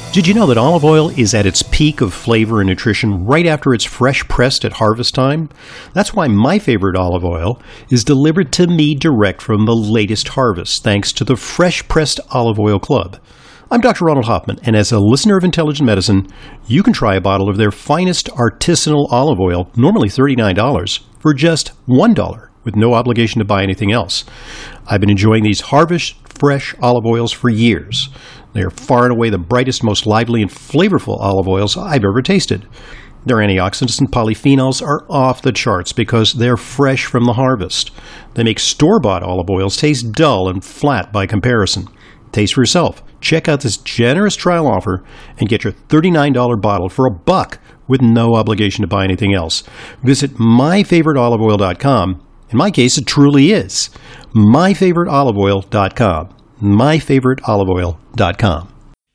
Did you know that olive oil is at its peak of flavor and nutrition right after it's fresh pressed at harvest time? That's why my favorite olive oil is delivered to me direct from the latest harvest, thanks to the Fresh Pressed Olive Oil Club. I'm Dr. Ronald Hoffman, and as a listener of Intelligent Medicine, you can try a bottle of their finest artisanal olive oil, normally $39, for just $1, with no obligation to buy anything else. I've been enjoying these Harvest Fresh olive oils for years. They are far and away the brightest, most lively, and flavorful olive oils I've ever tasted. Their antioxidants and polyphenols are off the charts because they're fresh from the harvest. They make store-bought olive oils taste dull and flat by comparison. Taste for yourself. Check out this generous trial offer and get your $39 bottle for $1 with no obligation to buy anything else. Visit myfavoriteoliveoil.com. In my case, it truly is. myfavoriteoliveoil.com. myfavoriteoliveoil.com.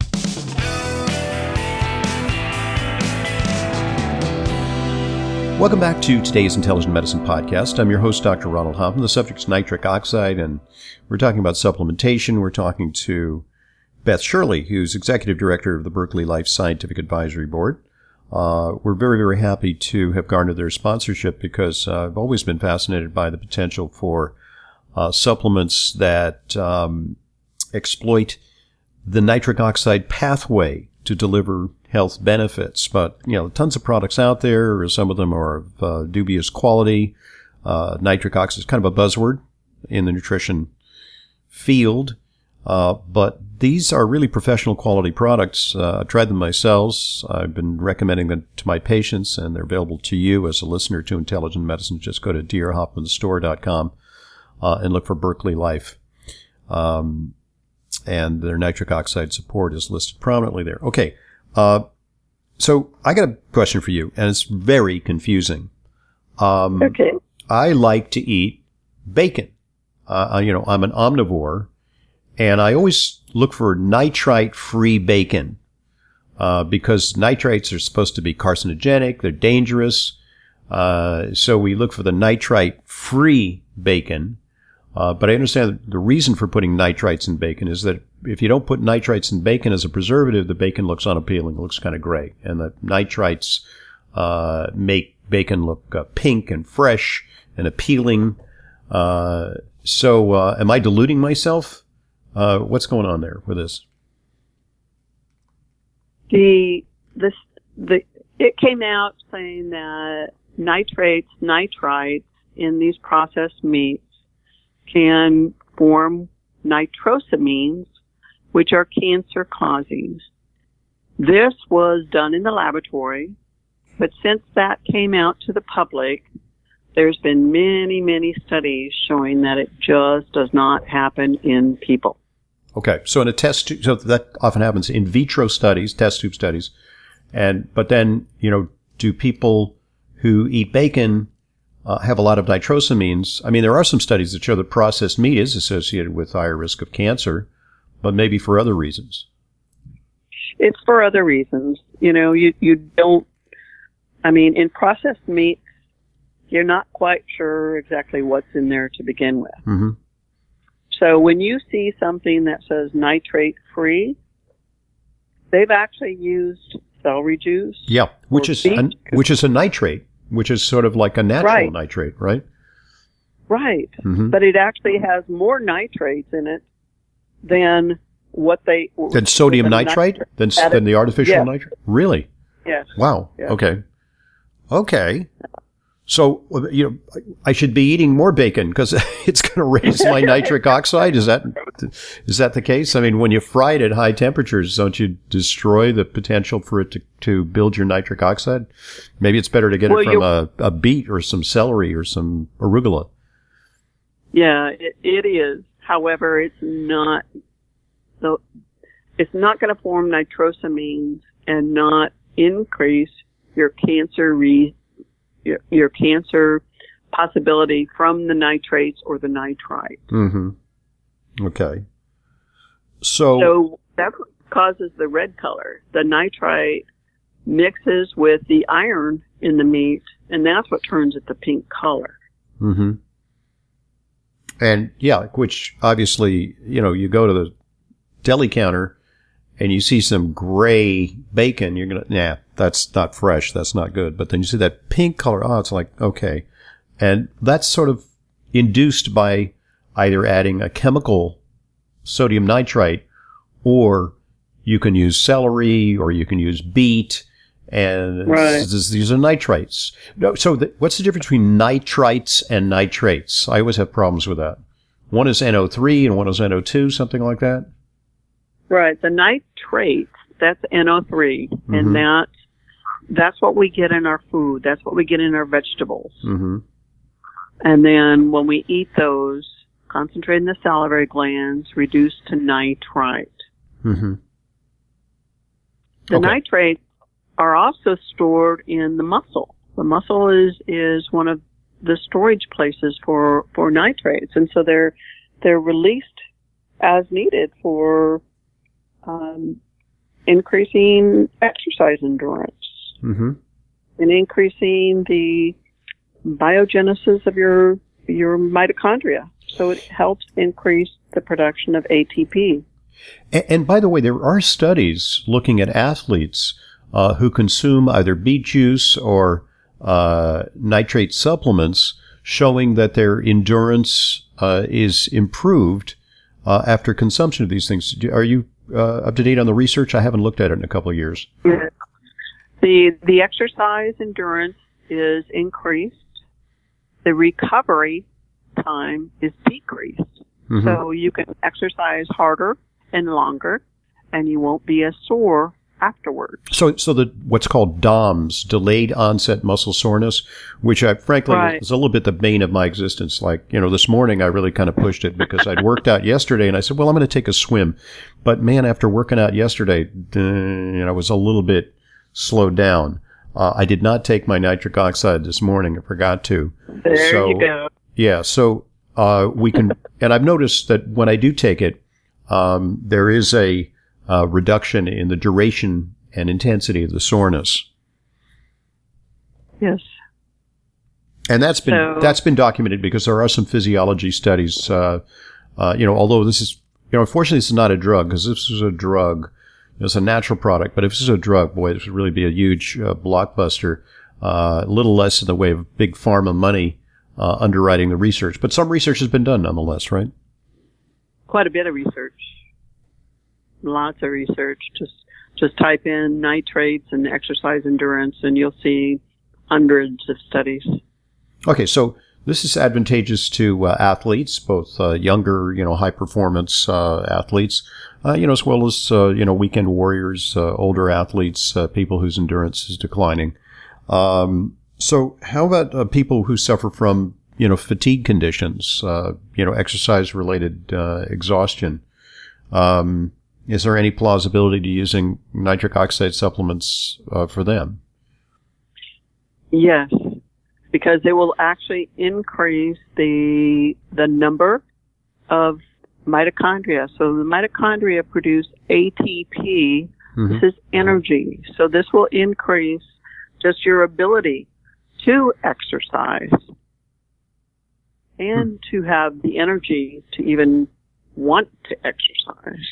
Welcome back to today's Intelligent Medicine Podcast. I'm your host, Dr. Ronald Hoffman. The subject is nitric oxide, and we're talking about supplementation. We're talking to Beth Shirley, who's Executive Director of the Berkeley Life Scientific Advisory Board. We're very, very happy to have garnered their sponsorship because I've always been fascinated by the potential for supplements that exploit the nitric oxide pathway to deliver health benefits. But, tons of products out there. Some of them are of dubious quality. Nitric oxide is kind of a buzzword in the nutrition field. But these are really professional quality products. I've tried them myself. I've been recommending them to my patients, and they're available to you as a listener to Intelligent Medicine. Just go to drhoffmanstore.com and look for Berkeley Life. And their nitric oxide support is listed prominently there. Okay. So I got a question for you, and it's very confusing. Okay. I like to eat bacon. I'm an omnivore, and I always look for nitrite-free bacon, because nitrates are supposed to be carcinogenic. They're dangerous. So we look for the nitrite-free bacon. But I understand the reason for putting nitrites in bacon is that if you don't put nitrites in bacon as a preservative, the bacon looks unappealing. It looks kind of gray. And the nitrites make bacon look pink and fresh and appealing. So am I deluding myself? What's going on there with this? It came out saying that nitrites in these processed meats can form nitrosamines, which are cancer-causing. This was done in the laboratory, but since that came out to the public, there's been many, many studies showing that it just does not happen in people. Okay, so in a test tube, so that often happens in vitro studies, test tube studies, but then, do people who eat bacon have a lot of nitrosamines? I mean, there are some studies that show that processed meat is associated with higher risk of cancer, but maybe for other reasons. It's for other reasons. You don't, in processed meats, you're not quite sure exactly what's in there to begin with. Mm-hmm. So when you see something that says nitrate-free, they've actually used celery juice. Yeah, which is a nitrate, which is sort of like a natural nitrate, right? Right. Mm-hmm. But it actually has more nitrates in it than than sodium nitrite? Than the artificial nitrate? Really? Yes. Wow. Yes. Okay. So, I should be eating more bacon because it's going to raise my nitric oxide. Is that the case? I mean, when you fry it at high temperatures, don't you destroy the potential for it to build your nitric oxide? Maybe it's better to get it from a beet or some celery or some arugula. Yeah, it is. However, it's not going to form nitrosamines and not increase your cancer your cancer possibility from the nitrates or the nitrite. Mm-hmm. Okay. So that's what causes the red color. The nitrite mixes with the iron in the meat, and that's what turns it the pink color. Mm-hmm. And yeah, which obviously, you go to the deli counter and you see some gray bacon, you're going to, nah, that's not fresh. That's not good. But then you see that pink color. Oh, it's like, okay. And that's sort of induced by either adding a chemical sodium nitrite, or you can use celery, or you can use beet, and these are nitrites. So what's the difference between nitrites and nitrates? I always have problems with that. One is NO3 and one is NO2, something like that. Right. The nitrates, that's NO3, and that's what we get in our food. That's what we get in our vegetables. Mm-hmm. And then when we eat those, concentrate in the salivary glands, reduce to nitrite. Mm-hmm. The nitrates are also stored in the muscle. The muscle is one of the storage places for nitrates, and so they're released as needed for increasing exercise endurance and increasing the biogenesis of your mitochondria. So it helps increase the production of ATP. And by the way, there are studies looking at athletes who consume either beet juice or nitrate supplements, showing that their endurance is improved after consumption of these things. Are you up to date on the research? I haven't looked at it in a couple of years. The exercise endurance is increased. The recovery time is decreased. Mm-hmm. So you can exercise harder and longer, and you won't be as sore afterwards. So the what's called DOMS, delayed onset muscle soreness, which I frankly is a little bit the bane of my existence. Like, this morning I really kind of pushed it because I'd worked out yesterday, and I said, well, I'm going to take a swim. But man, after working out yesterday, I was a little bit slowed down. I did not take my nitric oxide this morning. I forgot to. There you go. Yeah. So we can, and I've noticed that when I do take it, there is a reduction in the duration and intensity of the soreness. Yes. And that's been documented because there are some physiology studies. Although this is, unfortunately, this is not a drug, because if this was a drug, it's a natural product. But if this is a drug, boy, this would really be a huge blockbuster. A little less in the way of big pharma money underwriting the research, but some research has been done nonetheless, right? Quite a bit of research. Lots of research. Just type in nitrates and exercise endurance, and you'll see hundreds of studies. Okay, so this is advantageous to athletes, both younger, high performance athletes, as well as weekend warriors, older athletes, people whose endurance is declining. So how about people who suffer from fatigue conditions, exercise related exhaustion? Is there any plausibility to using nitric oxide supplements for them? Yes, because it will actually increase the number of mitochondria. So the mitochondria produce ATP. This is energy. So this will increase just your ability to exercise and to have the energy to even want to exercise.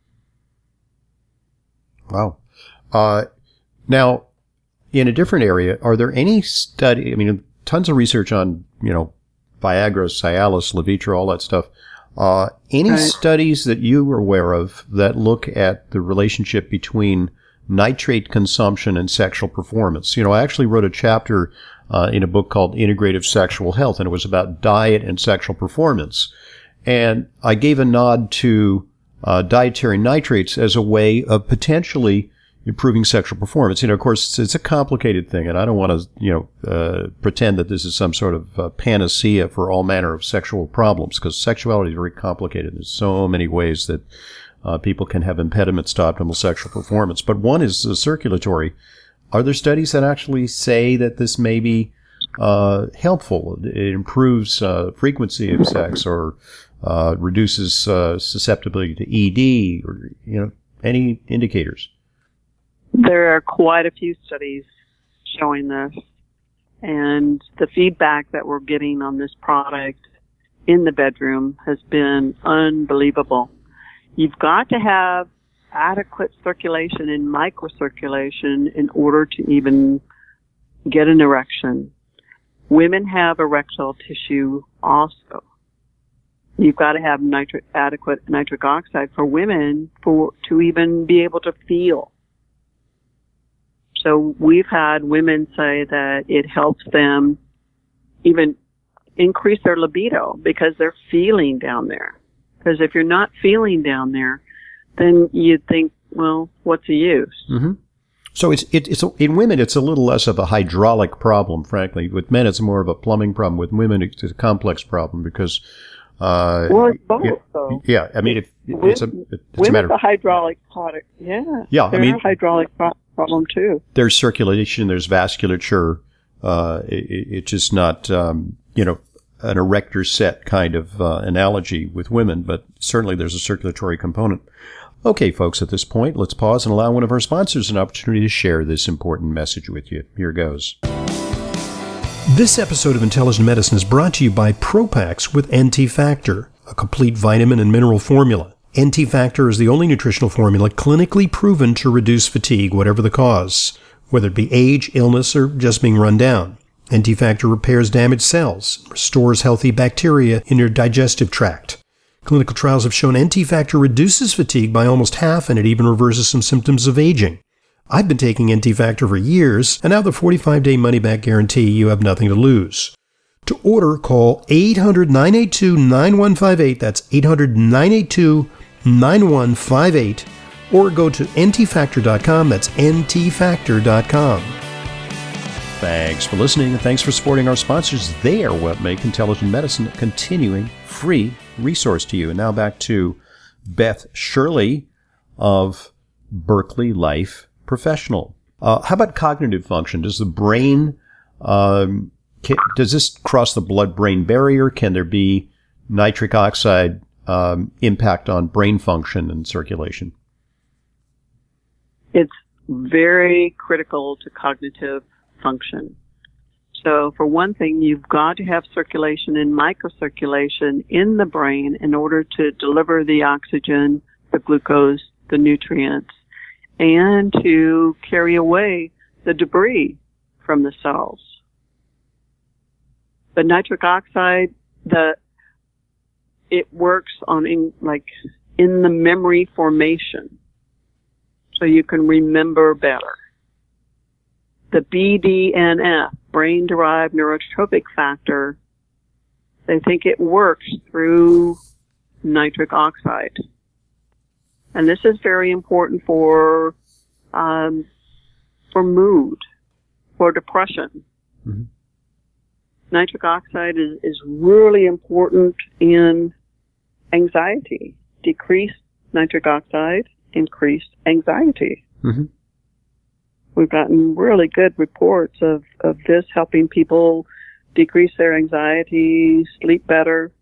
Wow. Now, in a different area, are there any tons of research on, Viagra, Cialis, Levitra, all that stuff. Any studies that you are aware of that look at the relationship between nitrate consumption and sexual performance? I actually wrote a chapter in a book called Integrative Sexual Health, and it was about diet and sexual performance. And I gave a nod to dietary nitrates as a way of potentially improving sexual performance. Of course, it's a complicated thing, and I don't want to, pretend that this is some sort of panacea for all manner of sexual problems, because sexuality is very complicated. There's so many ways that people can have impediments to optimal sexual performance. But one is circulatory. Are there studies that actually say that this may be helpful? It improves frequency of sex, or reduces susceptibility to ED, or any indicators? There are quite a few studies showing this, and the feedback that we're getting on this product in the bedroom has been unbelievable. You've got to have adequate circulation and microcirculation in order to even get an erection. Women have erectile tissue also. You've got to have adequate nitric oxide for women to even be able to feel. So we've had women say that it helps them even increase their libido because they're feeling down there. Because if you're not feeling down there, then you'd think, well, what's the use? Mm-hmm. So it's in women, it's a little less of a hydraulic problem, frankly. With men, it's more of a plumbing problem. With women, it's a complex problem because, well, it's both, though. Yeah, I mean, it's a matter of a hydraulic product. Yeah. Yeah, I mean, a hydraulic problem too. There's circulation, there's vasculature. It's just not, an erector set kind of analogy with women, but certainly there's a circulatory component. Okay, folks, at this point, let's pause and allow one of our sponsors an opportunity to share this important message with you. Here goes. This episode of Intelligent Medicine is brought to you by Propax with NT Factor, a complete vitamin and mineral formula. NT Factor is the only nutritional formula clinically proven to reduce fatigue, whatever the cause, whether it be age, illness, or just being run down. NT Factor repairs damaged cells, restores healthy bacteria in your digestive tract. Clinical trials have shown NT Factor reduces fatigue by almost half, and it even reverses some symptoms of aging. I've been taking NT Factor for years, and now the 45-day money-back guarantee, you have nothing to lose. To order, call 800-982-9158. That's 800-982-9158. Or go to ntfactor.com. That's ntfactor.com. Thanks for listening, and thanks for supporting our sponsors. They are what make Intelligent Medicine a continuing free resource to you. And now back to Beth Shirley of Berkeley Life Professional. How about cognitive function? Does the brain, does this cross the blood-brain barrier? Can there be nitric oxide impact on brain function and circulation? It's very critical to cognitive function. So for one thing, you've got to have circulation and microcirculation in the brain in order to deliver the oxygen, the glucose, the nutrients, and to carry away the debris from the cells. The nitric oxide, it works in the memory formation, so you can remember better. The BDNF, brain-derived neurotrophic factor, they think it works through nitric oxide. And this is very important for mood, for depression. Mm-hmm. Nitric oxide is really important in anxiety. Decreased nitric oxide, increased anxiety. Mm-hmm. We've gotten really good reports of this helping people decrease their anxiety, sleep better.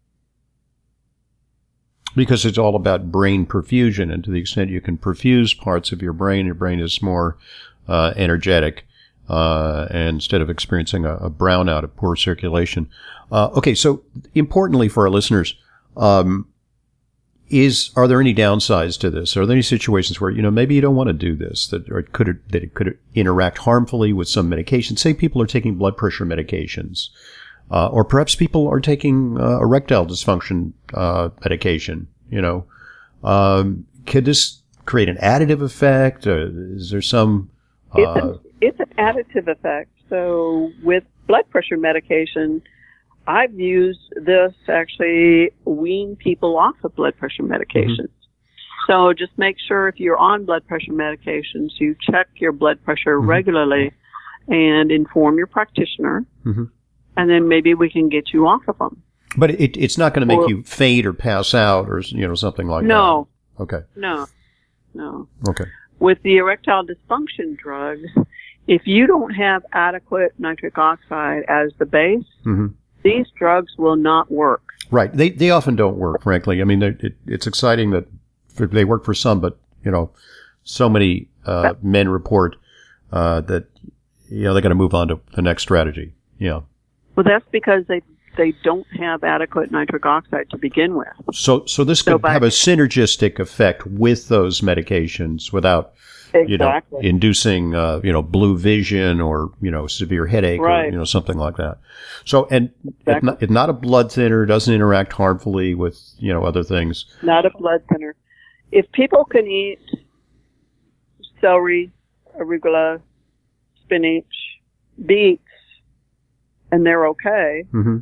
Because it's all about brain perfusion, and to the extent you can perfuse parts of your brain is more energetic, and instead of experiencing a brownout of poor circulation. Okay, so importantly for our listeners, are there any downsides to this? Are there any situations where, maybe you don't want to do this, that it could interact harmfully with some medication? Say people are taking blood pressure medications, or perhaps people are taking erectile dysfunction medication. Could this create an additive effect? Is there some? It's an additive effect. So with blood pressure medication, I've used this to actually wean people off of blood pressure medications. Mm-hmm. So just make sure if you're on blood pressure medications, you check your blood pressure mm-hmm. regularly and inform your practitioner. Mm-hmm. And then maybe we can get you off of them. But it's not going to make you faint or pass out or, something like that. No. Okay. No. Okay. With the erectile dysfunction drugs, if you don't have adequate nitric oxide as the base, mm-hmm. these drugs will not work. Right. They often don't work, frankly. I mean, it's exciting that they work for some, but, so many men report that, they're going to move on to the next strategy. Yeah. Well, that's because they they don't have adequate nitric oxide to begin with. So this could have a synergistic effect with those medications without, exactly. Inducing, blue vision or, severe headache right. or, something like that. So, and exactly. it's not a blood thinner, doesn't interact harmfully with, other things. Not a blood thinner. If people can eat celery, arugula, spinach, beets, and they're okay, mm-hmm.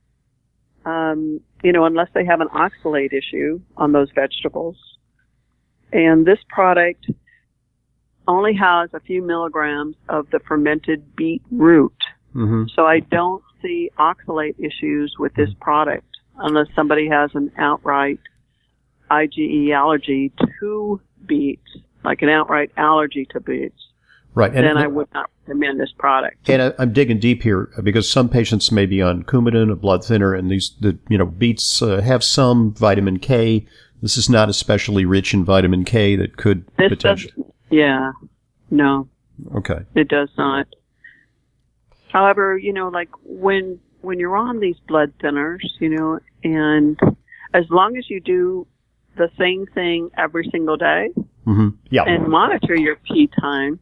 Unless they have an oxalate issue on those vegetables. And this product only has a few milligrams of the fermented beet root. Mm-hmm. So I don't see oxalate issues with this product unless somebody has an outright IgE allergy to beets, like an outright allergy to beets. Right. And then I would not recommend this product. And I'm digging deep here because some patients may be on Coumadin, a blood thinner, and beets have some vitamin K. This is not especially rich in vitamin K that could potentially. Yeah. No. Okay. It does not. However, like when you're on these blood thinners, and as long as you do the same thing every single day, mm-hmm. yeah. and monitor your PT time,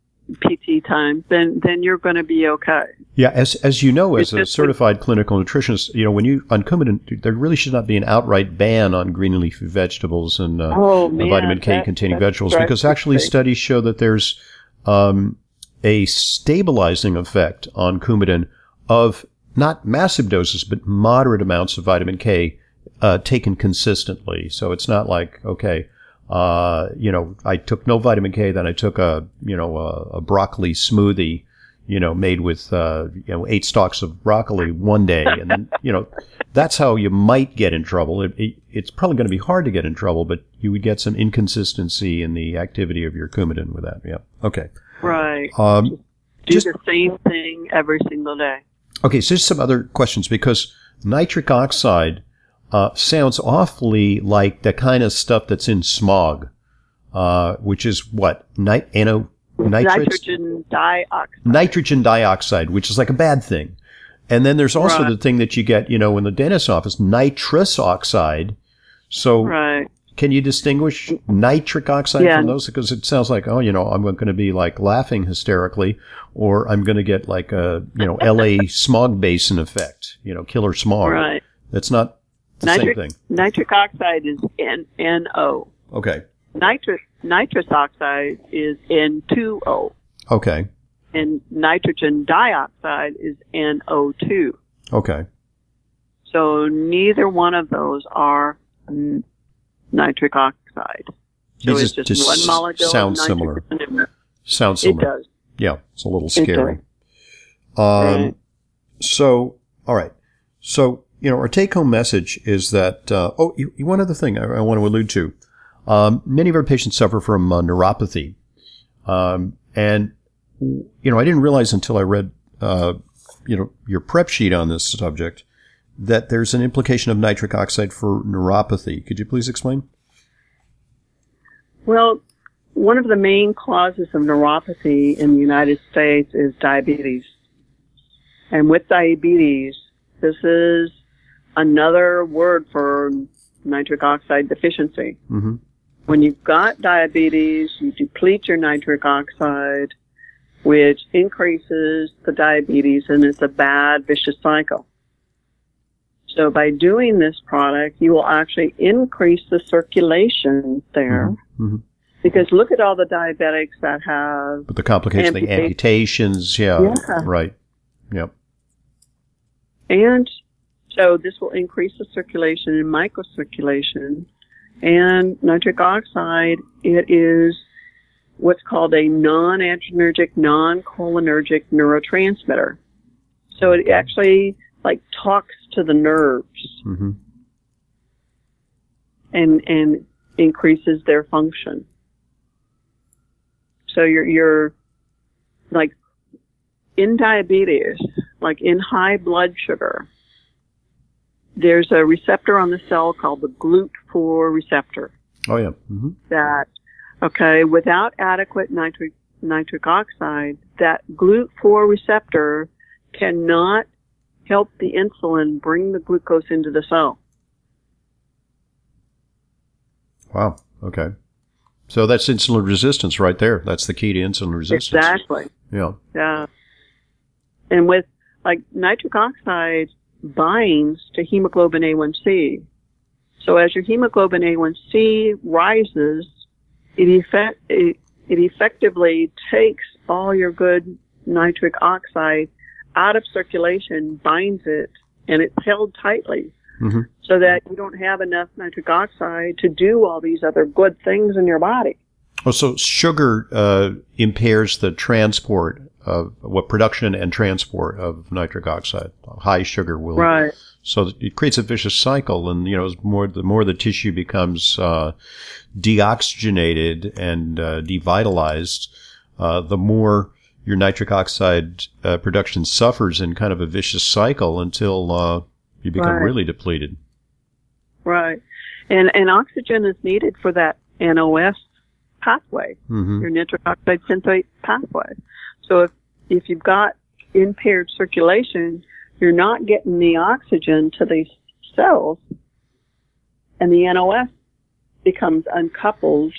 then you're going to be okay. Yeah, as you know, as a certified clinical nutritionist, when you on Coumadin, there really should not be an outright ban on green and leafy vegetables and vitamin K containing vegetables, because actually studies show that there's a stabilizing effect on Coumadin of not massive doses but moderate amounts of vitamin K taken consistently. So it's not like, okay, I took no vitamin K, then I took a broccoli smoothie, made with, 8 stalks of broccoli one day. And then, that's how you might get in trouble. It's probably going to be hard to get in trouble, but you would get some inconsistency in the activity of your Coumadin with that. Yeah. Okay. Right. Do the same thing every single day. Okay. So just some other questions, because nitric oxide sounds awfully like the kind of stuff that's in smog, which is what? Nitrogen dioxide. Nitrogen dioxide, which is like a bad thing. And then there's also the thing that you get, in the dentist's office, nitrous oxide. So can you distinguish nitric oxide from those? Because it sounds like, I'm going to be like laughing hysterically, or I'm going to get like a, LA smog basin effect, killer smog. Right. That's not the same thing. Nitric oxide is NO. Okay. Nitrous oxide is N2O. Okay. And nitrogen dioxide is NO2. Okay. So neither one of those are nitric oxide. So it's just one molecule. Sounds similar. Sounds similar. It does. Yeah, it's a little scary. So, all right. So, our take-home message is that, one other thing I want to allude to. Many of our patients suffer from neuropathy. And, I didn't realize until I read, your prep sheet on this subject that there's an implication of nitric oxide for neuropathy. Could you please explain? Well, one of the main causes of neuropathy in the United States is diabetes. And with diabetes, this is another word for nitric oxide deficiency. Mm-hmm. When you've got diabetes, you deplete your nitric oxide, which increases the diabetes, and it's a bad, vicious cycle. So by doing this product, you will actually increase the circulation there. Mm-hmm. Because look at all the diabetics that have... But the complications, the amputations, right. Yep. And so this will increase the circulation and microcirculation. And nitric oxide, it is what's called a non-adrenergic, non-cholinergic neurotransmitter. So it actually talks to the nerves mm-hmm. and increases their function. So you're like in diabetes, like in high blood sugar, there's a receptor on the cell called the GLUT4 receptor. Oh, yeah. Mm-hmm. That, without adequate nitric oxide, that GLUT4 receptor cannot help the insulin bring the glucose into the cell. Wow. Okay. So that's insulin resistance right there. That's the key to insulin resistance. Exactly. Yeah. Yeah. And with, like, nitric oxide binds to hemoglobin A1C. So as your hemoglobin A1C rises, it effectively takes all your good nitric oxide out of circulation, binds it, and it's held tightly. Mm-hmm. So that you don't have enough nitric oxide to do all these other good things in your body. Oh, so sugar impairs the transport of production and transport of nitric oxide. High sugar will, right? So it creates a vicious cycle, and the more the tissue becomes deoxygenated and devitalized, the more your nitric oxide production suffers in kind of a vicious cycle until you become really depleted. Right. And oxygen is needed for that NOS pathway, your nitric oxide synthase pathway. So if you've got impaired circulation, you're not getting the oxygen to these cells, and the NOS becomes uncoupled,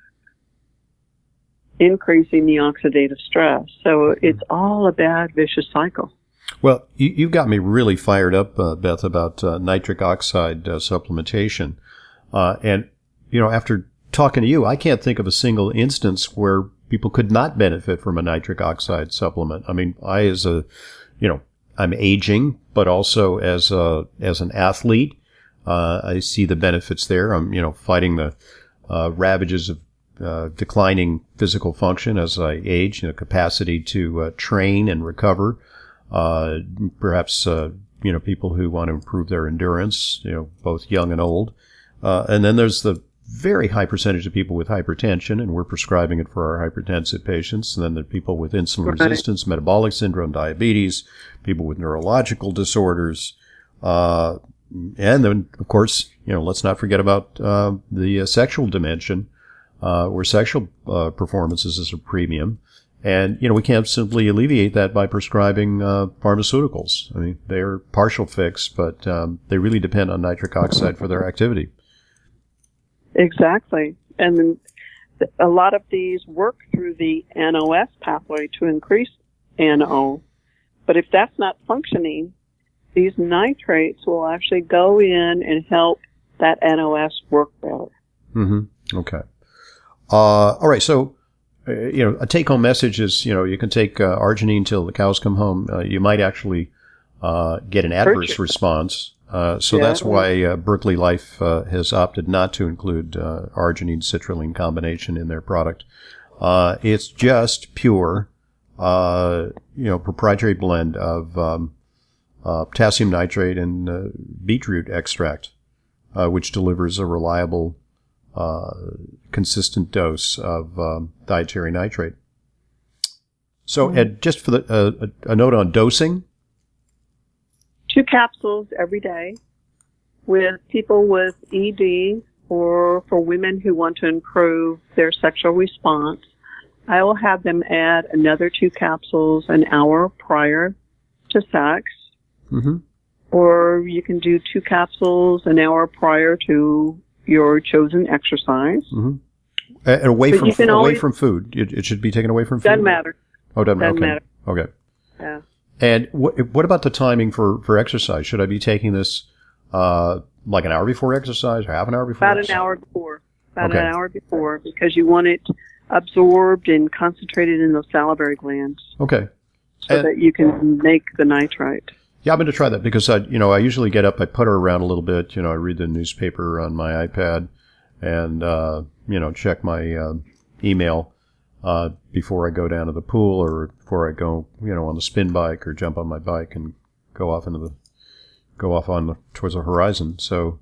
increasing the oxidative stress. So it's all a bad, vicious cycle. Well, you've got me really fired up, Beth, about nitric oxide supplementation. And, after talking to you, I can't think of a single instance where people could not benefit from a nitric oxide supplement. I mean, I'm aging, but also as an athlete, I see the benefits there. I'm, fighting the ravages of declining physical function as I age, capacity to train and recover. Perhaps, people who want to improve their endurance, both young and old. And then there's the very high percentage of people with hypertension, and we're prescribing it for our hypertensive patients. And then there are people with insulin resistance, metabolic syndrome, diabetes, people with neurological disorders. And then, of course, let's not forget about the sexual dimension, where sexual performance is a premium. And, we can't simply alleviate that by prescribing pharmaceuticals. I mean, they're partial fix, but they really depend on nitric oxide for their activity. Exactly. And a lot of these work through the NOS pathway to increase NO. But if that's not functioning, these nitrates will actually go in and help that NOS work better. Mm-hmm. Okay. All right. So, a take-home message is, you can take arginine till the cows come home. You might actually get an adverse response. That's why Berkeley Life has opted not to include arginine-citrulline combination in their product. It's just pure, proprietary blend of potassium nitrate and beetroot extract, which delivers a reliable consistent dose of dietary nitrate. So, Ed, just for a note on dosing. 2 capsules every day with people with ED or for women who want to improve their sexual response. I will have them add another 2 capsules an hour prior to sex. Mm-hmm. Or you can do 2 capsules an hour prior to your chosen exercise. Mm-hmm. And away from food. It should be taken away from food? Doesn't matter. Oh, doesn't matter. Okay. Yeah. And what about the timing for exercise? Should I be taking this like an hour before exercise or half an hour before exercise? An hour before. An hour before, because you want it absorbed and concentrated in those salivary glands. Okay. So that you can make the nitrite. Yeah, I'm going to try that because I usually get up, I putter around a little bit, I read the newspaper on my iPad and, check my email before I go down to the pool or before I go, on the spin bike or jump on my bike and go off towards the horizon. So,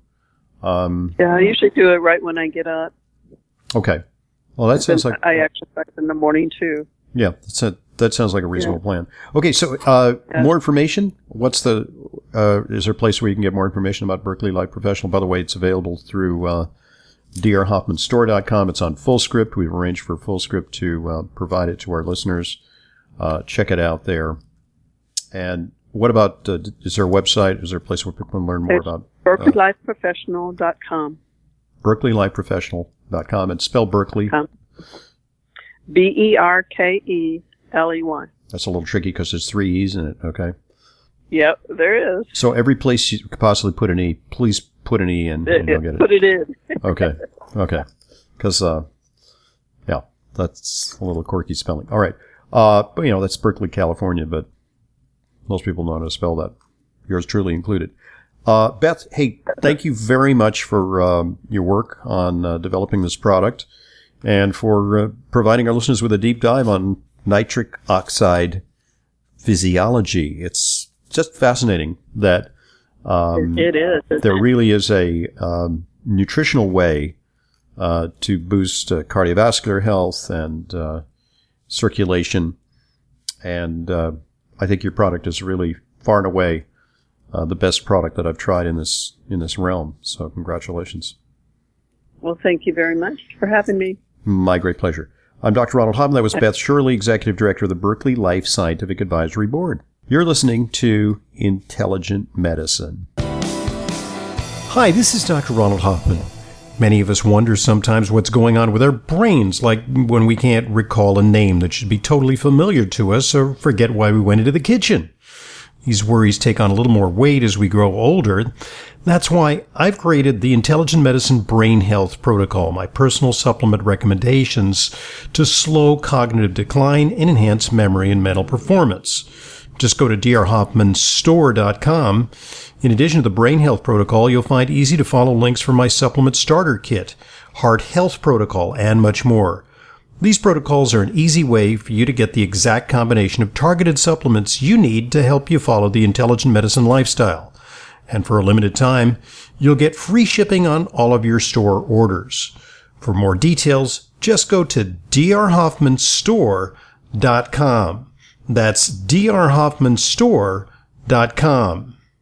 I usually do it right when I get up. Okay. Well, that sounds like I exercise in the morning too. Yeah, that sounds like a reasonable plan. Okay, so more information. Is there a place where you can get more information about Berkeley Life Professional? By the way, it's available through drhoffmanstore.com. It's on Fullscript. We've arranged for Fullscript to provide it to our listeners. Check it out there. And what about, is there a website? Is there a place where people can learn more about? BerkeleyLifeProfessional.com. BerkeleyLifeProfessional.com, and spell Berkeley. Berkeley. That's a little tricky because there's 3 E's in it, okay? Yep, there is. So every place you could possibly put an E, please put an E in and you'll get it. Put it in. Okay. Because, yeah, that's a little quirky spelling. All right. But, that's Berkeley, California, but most people know how to spell that. Yours truly included. Beth, hey, thank you very much for your work on developing this product and for providing our listeners with a deep dive on nitric oxide physiology. It's just fascinating that it is. There really is a nutritional way to boost cardiovascular health and circulation. And I think your product is really far and away the best product that I've tried in this realm. So congratulations. Well, thank you very much for having me. My great pleasure. I'm Dr. Ronald Hoffman. That was Beth Shirley, Executive Director of the Berkeley Life Scientific Advisory Board. You're listening to Intelligent Medicine. Hi, this is Dr. Ronald Hoffman. Many of us wonder sometimes what's going on with our brains, like when we can't recall a name that should be totally familiar to us or forget why we went into the kitchen. These worries take on a little more weight as we grow older. That's why I've created the Intelligent Medicine Brain Health Protocol, my personal supplement recommendations to slow cognitive decline and enhance memory and mental performance. Just go to drhoffmanstore.com. In addition to the Brain Health Protocol, you'll find easy-to-follow links for my supplement starter kit, Heart Health Protocol, and much more. These protocols are an easy way for you to get the exact combination of targeted supplements you need to help you follow the intelligent medicine lifestyle. And for a limited time, you'll get free shipping on all of your store orders. For more details, just go to drhoffmanstore.com. That's drhoffmanstore.com.